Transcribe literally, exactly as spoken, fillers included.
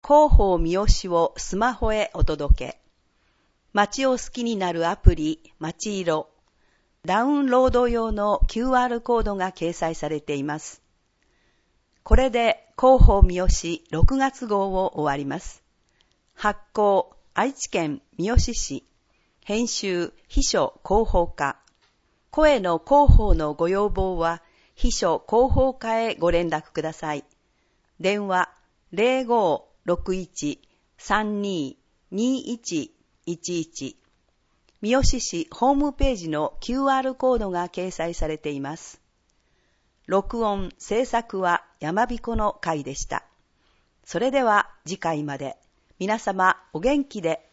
広報三好をスマホへお届け。街を好きになるアプリ、街色。ダウンロード用の キューアール コードが掲載されています。これで広報三好ろくがつ号を終わります。発行、愛知県三好市。編集、秘書広報課。声の広報のご要望は、秘書広報課へご連絡ください。電話 ゼロごーろくいち さんにー にいちいちいち。三好市ホームページの キューアール コードが掲載されています。録音、制作は山彦の会でした。それでは次回まで。皆様お元気で。